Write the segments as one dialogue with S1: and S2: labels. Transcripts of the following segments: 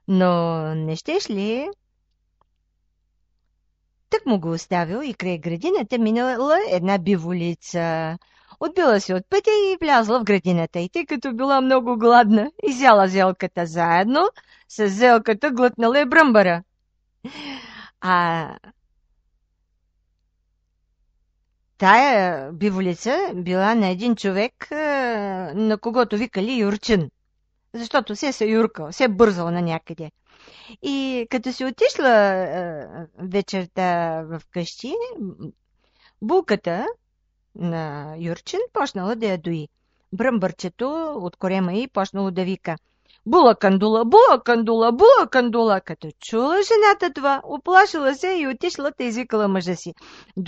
S1: Но не щеш ли? Тък му го оставил и край градината минала една биволица. Отбила се от пътя и влязла в градината. И тъй като била много гладна, изяла зелката заедно, с зелката глътнала и бръмбара. А тая биволица била на един човек, на когото викали Юрчин, защото се юркал, се бързал на някъде. И като си отишла вечерта в къщи, булката на Юрчин почнала да я дои. Бръмбърчето от корема й почнало да вика: була кандула, була кандула, була кандула. Като чула жената това, оплашила се и отишла да извикала мъжа си.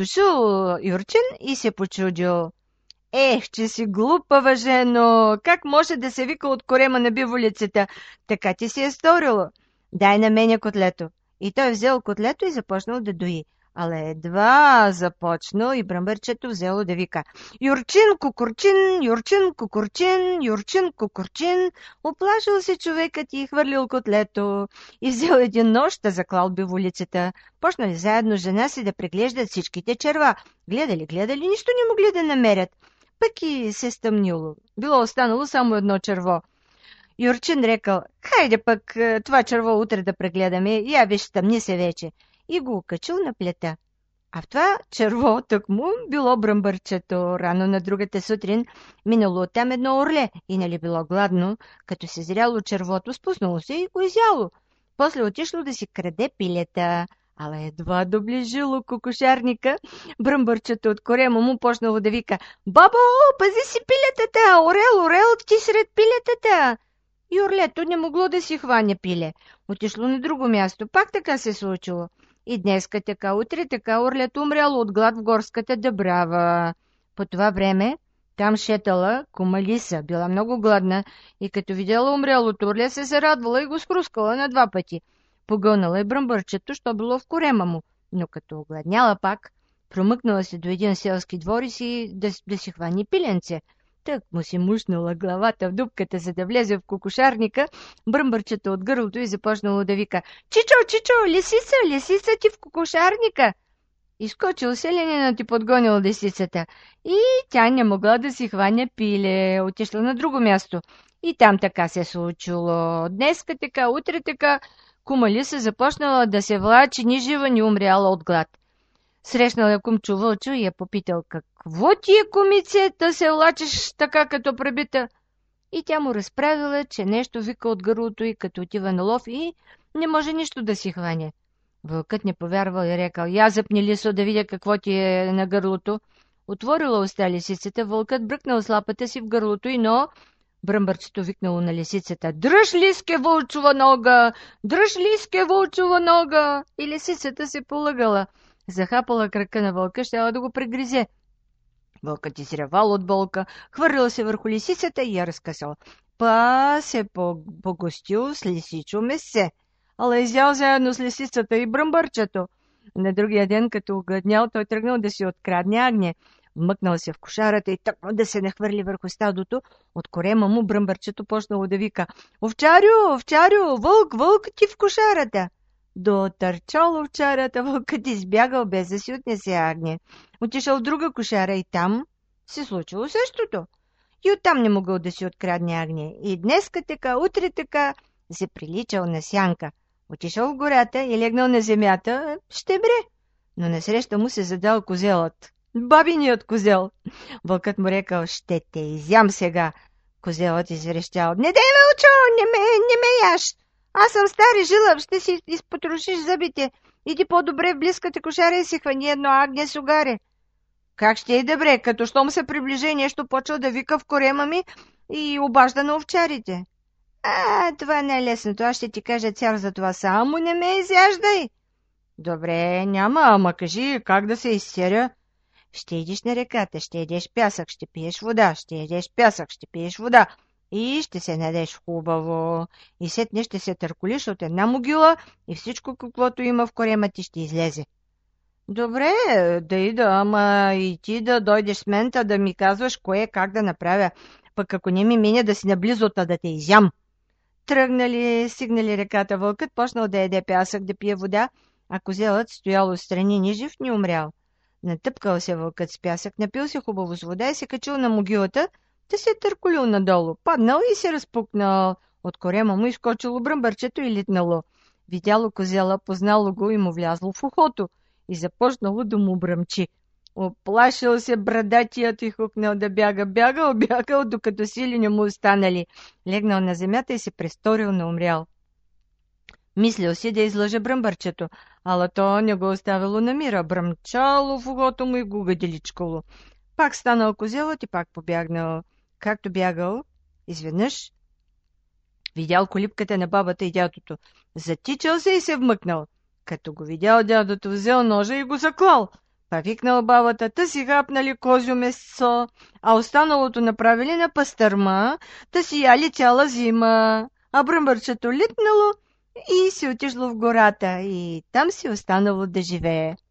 S1: Дошъл Юрчин и се почудил. Ех, че си глупава, жено! Как може да се вика от корема на биволицата? Така ти си е сторило. Дай на мене котлето. И той взел котлето и започнал да дои. Але едва започнал и бръмбърчето взело да вика: Юрчин, кукурчин, Юрчин, кукурчин, Юрчин, кукурчин. Оплашил се човекът и хвърлил котлето. И взел един нож да заклал биволицата. Почнали заедно с жена си да преглеждат всичките черва. Гледали, нищо не могли да намерят. Пък и се стъмнило. Било останало само едно черво. Юрчин рекал: хайде пък това черво утре да прегледаме, я виж, тъмни се вече. И го окачил на плета. А в това черво тъкмо било бръмбърчето. Рано на другата сутрин минало оттам едно орле и нали било гладно, като се зряло червото, спуснало се и го изяло. После отишло да си краде пилета. Ала едва доближило кокошарника, бръмбърчето от корема му почнало да вика: бабо, пази си пилетата! Орел, орел, ти сред пилетата! И орлето не могло да си хване пиле. Отишло на друго място, пак така се случило. И днеска така, утре така, орлето умряло от глад в горската дъбрава. По това време там шетала кума Лиса, била много гладна и като видела умрялото орле, се зарадвала и го скрускала на два пъти. Погълнала и бръмбърчето, що било в корема му, но като огладняла пак, промъкнала се до един селски двор и да си хвани пиленце. Тък му си мушнала главата в дупката, за да влезе в кокошарника, бръмбърчето от гърлото и започнало да вика: Чичо, чичо, лисица, лисица ти в кокошарника! Изскочил селянинът и подгонил лисицата. И тя не могла да си хване пиле. Отишла на друго място. И там така се случило. Днеска така, утре така. Кума Лиса започнала да се влачи, ни жива, ни умряла от глад. Срещнал я кумчо Вълчо и я попитал: какво ти е, кумице, да се влачиш така като пребита? И тя му разправила, че нещо вика от гърлото и като отива на лов и не може нищо да си хване. Вълкът не повярвал и рекал: я запни, Лисо, да видя какво ти е на гърлото. Отворила уста лисицата, вълкът бръкнал с лапата си в гърлото и бръмбърчето викнало на лисицата: дръж, Лиске, вълчова нога! Дръж, Лиске, вълчова нога! И лисицата се полъгала. Захапала кръка на вълка, щяла да го прегризе. Вълкът изревал от болка, хвърлил се върху лисицата и я разкъсал. Па се погостил с лисичо месе, ала изял заедно с лисицата и бръмбърчето. На другия ден, като огладнял, той тръгнал да си открадне агне. Вмъкнал се в кошарата и тъкнал да се нахвърли върху стадото. От корема му бръмбърчето почнало да вика: овчарю, овчарю, вълк, вълк ти в кошарата! Дотърчал овчарята, вълкът избягал без да си отнесе агне. Отишъл в друга кошара и там се случило същото. И оттам не могъл да си открадне агне. И днеска така, утре така, се приличал на сянка. Отишъл в гората и легнал на земята, ще бре. Но насреща му се задал козелът. Бабиният козел. Вълкът му рекал: ще те изям сега. Козелът изврещял: не дей, вълчо, не ме яш. Аз съм стар и жилав, ще си изпотрошиш зъбите. Иди по-добре в близката кошара и си хвани едно агне с угаре. Как ще е добре, като щом се приближи нещо, почва да вика в корема ми и обажда на овчарите. Това не е лесното, аз ще ти кажа цяр за това, само не ме изяждай. Добре, няма, ама кажи как да се изсеря. Ще идиш на реката, ще едеш пясък, ще пиеш вода, ще едеш пясък, ще пиеш вода. И ще се надеш хубаво. И сетне ще се търколиш от една могила и всичко, каквото има в корема ти, ще излезе. Добре, да ида, ама и ти да дойдеш с мен, да ми казваш кое как да направя. Пък ако не ми мине да си наблизо, да те изям. Тръгнали, стигнали реката, вълкът почнал да яде пясък, да пие вода, а козелът стоял отстрани, ни жив, ни умрял. Натъпкал се вълкът с пясък, напил се хубаво с вода и се качил на могилата, да се търколил надолу. Паднал и се разпукнал. От корема му изкочило бръмбърчето и литнало. Видяло козела, познало го и му влязло в ухото и започнало да му бръмчи. Оплашил се брадатият и хукнал да бяга. Бягал, докато сили не му останали. Легнал на земята и се престорил на умрял. Мислил си да излъже бръмбърчето, ала то не го оставило на мира. Бръмчало в ухото му и го гадиличкало. Пак станал козелът и пак побягнал. Както бягал, изведнъж видял колипката на бабата и дядото. Затичал се и се вмъкнал. Като го видял, дядото взел ножа и го заклал. Па викнал бабата, та си хапнали козю месо, а останалото направили на пастърма, та си яли цяла зима. А бръмбърчето литнало и си отишло в гората и там си останало да живее.